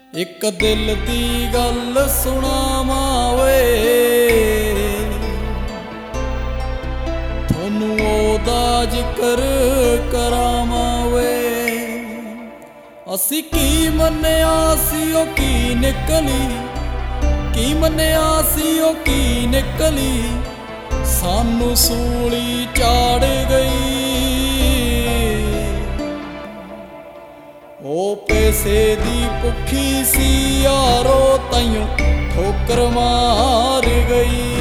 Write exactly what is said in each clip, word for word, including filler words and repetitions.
ਇੱਕ ਦਿਲ ਦੀ ਗੱਲ ਸੁਣਾਵਾਂ ਵੇ, ਤੁਹਾਨੂੰ ਉਹਦਾ ਜ਼ਿਕਰ ਕਰਾਵਾਂ ਵੇ। ਅਸੀਂ ਕੀ ਮੰਨਿਆ ਸੀ ਉਹ ਕੀ ਨਿਕਲੀ, ਕੀ ਮੰਨਿਆ ਸੀ ਉਹ ਕੀ ਨਿਕਲੀ, ਸਾਨੂੰ ਸੂਲੀ ਚਾੜ ਗਈ। ਉਹ ਪੈਸੇ ਦੀ ਭੁੱਖੀ ਸੀ ਯਾਰੋ ਤਾਈਓ ਠੋਕਰ ਮਾਰ ਗਈ।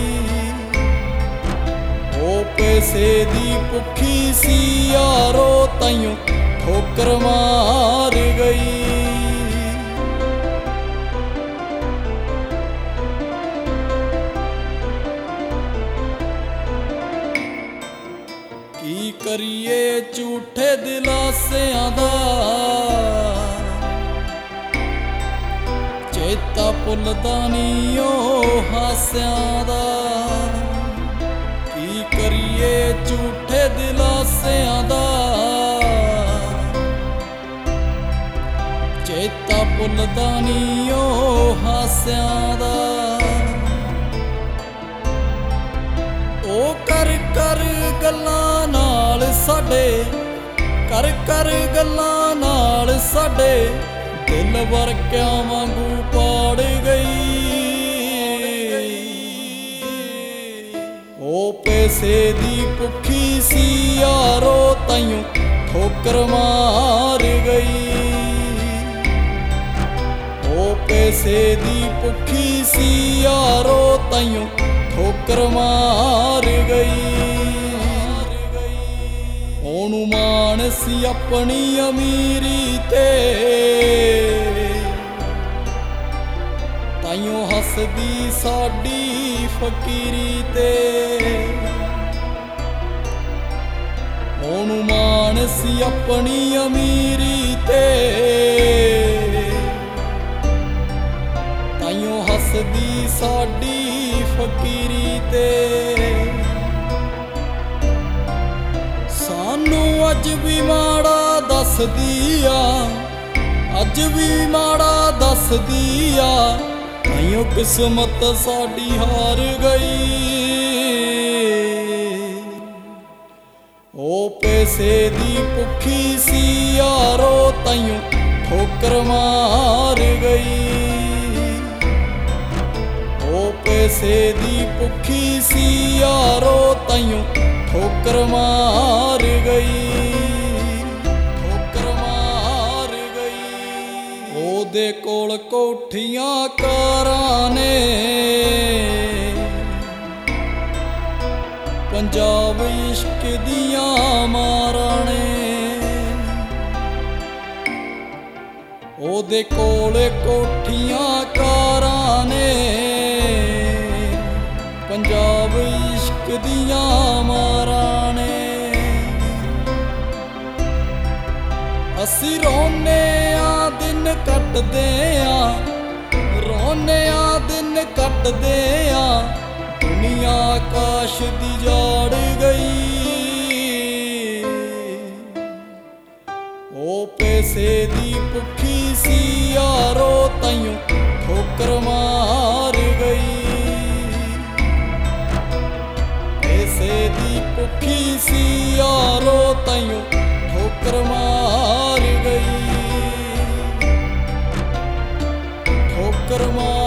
ਉਹ ਪੈਸੇ ਦੀ ਭੁੱਖੀ ਸੀ ਯਾਰੋ ਤਾਈਓ ਠੋਕਰ ਮਾਰ ਗਈ। ਕੀ ਕਰੀਏ ਝੂਠੇ ਦਿਲਾਸਿਆਂ ਦਾ, ਚੇਤਾ ਭੁੱਲਦਾ ਨੀ ਉਹ ਹਾਸਿਆਂ ਦਾ। ਕੀ ਕਰੀਏ ਝੂਠੇ ਦਿਲਾਸਿਆਂ ਦਾ, ਚੇਤਾ ਭੁੱਲਦਾ ਨੀ ਉਹ ਹਾਸਿਆਂ ਦਾ। ਉਹ ਕਰ ਕਰ ਗੱਲਾਂ ਨਾਲ ਸਾਡੇ, ਕਰ ਕਰ ਗੱਲਾਂ ਨਾਲ ਸਾਡੇ, ਦਿਲ ਵਰਕਿਆਂ ਵਾਂਗੂ ਪਾੜ ਗਈ। ਉਹ ਪੈਸੇ ਦੀ ਭੁੱਖੀ ਸੀ ਯਾਰੋ ਤਾਈਓ ਠੋਕਰ ਮਾਰ ਗਈ। ਉਹ ਪੈਸੇ ਦੀ ਭੁੱਖੀ ਸੀ ਯਾਰੋ ਤਾਈਓ ਠੋਕਰ ਮਾਰ ਗਈ। ਉਹਨੂੰ ਮਾਣ ਸੀ ਆਪਣੀ ਅਮੀਰੀ ਤੇ, ਤਾਈਓ ਹੱਸਦੀ ਸਾਡੀ ਫਕੀਰੀ ਤੇ। ਉਹਨੂੰ ਮਾਣ ਸੀ ਆਪਣੀ ਅਮੀਰੀ ਤੇ, ਤਾਈਓ ਹੱਸਦੀ ਸਾਡੀ ਫਕੀਰੀ ਤੇ। ਸਾਨੂੰ ਅੱਜ ਵੀ ਮਾੜਾ ਦੱਸਦੀ ਆ, ਅੱਜ ਵੀ ਮਾੜਾ ਦੱਸਦੀ ਆ, ਤਾਈਓ ਕਿਸਮਤ ਸਾਡੀ ਹਾਰ ਗਈ। ਉਹ ਪੈਸੇ ਦੀ ਭੁੱਖੀ ਸੀ ਯਾਰੋ ਤਾਈਓ ਠੋਕਰ ਮਾਰ ਗਈ। ਉਹ ਪੈਸੇ ਦੀ ਭੁੱਖੀ ਸੀ ਯਾਰੋ ਤਾਈਓ ਠੋਕਰ ਮਾਰ ਗਈ, ਠੋਕਰ ਮਾਰ ਗਈ। ਉਹਦੇ ਕੋਲ ਕੋਠੀਆਂ ਕਾਰਾਂ ਨੇ, ਪੰਜਾਬ ਇਸ਼ਕ ਦੀਆਂ ਮਾਰਾਂ ਨੇ। ਉਹਦੇ ਕੋਲ ਕੋਠੀਆਂ ਕਾਰਾਂ ਨੇ, ਪੰਜਾਬ ਇਸ਼ਕ ਦੀਆਂ ਮਾਰਾਂ ਨੇ। ਅਸੀਂ ਰੋਨੇ ਆ ਦਿਨ ਕੱਟਦੇ ਆ, ਰੋਨੇ ਆ ਦਿਨ ਕੱਟਦੇ ਆ, ਦੁਨੀਆ ਆਕਾਸ਼ ਦੀ ਜਾੜ ਗਈ। ਉਹ ਪੈਸੇ ਦੀ ਭੁੱਖੀ ਸੀ ਯਾਰੋ ਤਾਈਓ ਠੋਕਰ ਮਾਰ ਗਈ। ਪੈਸੇ ਦੀ ਭੁੱਖੀ ਸੀ ਯਾਰੋ ਤਾਈਓ ਠੋਕਰ ਮਾਰ ਗਈ, ਠੋਕਰ ਮਾਰ